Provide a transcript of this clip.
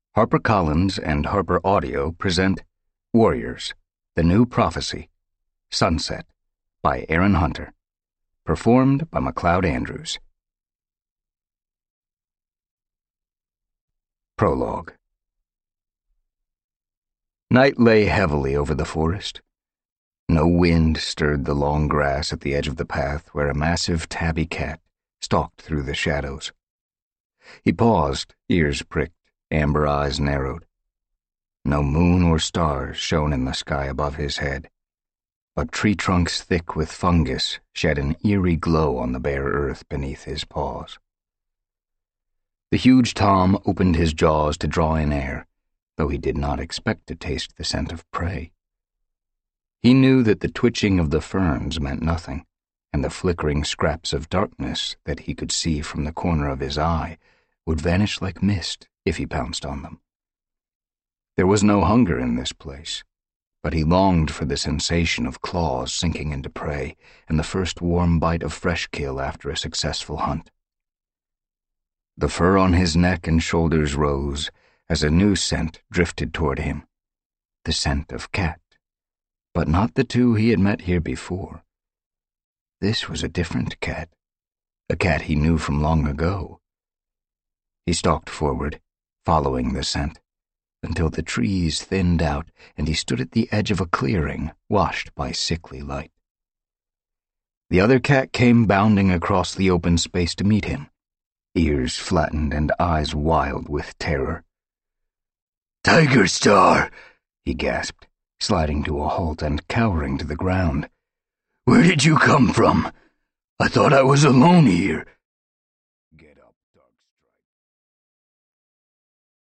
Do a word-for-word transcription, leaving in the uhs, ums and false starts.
HarperCollins and Harper Audio present Warriors, The New Prophecy, Sunset, by Aaron Hunter. Performed by MacLeod Andrews. Prologue. Night lay heavily over the forest. No wind stirred the long grass at the edge of the path where a massive tabby cat stalked through the shadows. He paused, ears pricked, amber eyes narrowed. No moon or stars shone in the sky above his head, but tree trunks thick with fungus shed an eerie glow on the bare earth beneath his paws. The huge Tom opened his jaws to draw in air, though he did not expect to taste the scent of prey. He knew that the twitching of the ferns meant nothing, and the flickering scraps of darkness that he could see from the corner of his eye would vanish like mist if he pounced on them. There was no hunger in this place, but he longed for the sensation of claws sinking into prey and the first warm bite of fresh kill after a successful hunt. The fur on his neck and shoulders rose as a new scent drifted toward him, the scent of cat, but not the two he had met here before. This was a different cat, a cat he knew from long ago. He stalked forward, following the scent, until the trees thinned out and he stood at the edge of a clearing washed by sickly light. The other cat came bounding across the open space to meet him, ears flattened and eyes wild with terror. "Tiger Star!" he gasped, sliding to a halt and cowering to the ground. "Where did you come from? I thought I was alone here."